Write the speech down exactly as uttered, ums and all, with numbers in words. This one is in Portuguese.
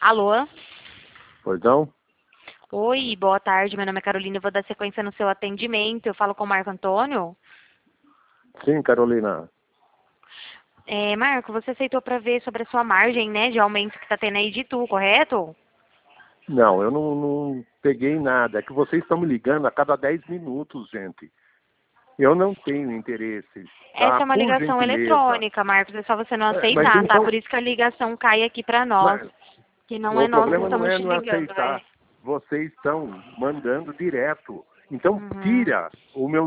Alô? Pois não? Oi, boa tarde. Meu nome é Carolina. Eu vou dar sequência no seu atendimento. Eu falo com o Marco Antônio. Sim, Carolina. É, Marco, você aceitou para ver sobre a sua margem, né, de aumento que está tendo aí de tu, correto? Não, eu não, não peguei nada. É que vocês estão me ligando a cada dez minutos, gente. Eu não tenho interesse, Essa tá? é uma Por ligação gentileza. eletrônica, Marcos. É só você não É, mas aceitar, tá? então, Por isso que a ligação cai aqui para nós. mas Que não é o nós que problema não estamos é te não ligando, é. aceitar. Vocês estão mandando direto. Então, Uhum. tira o meu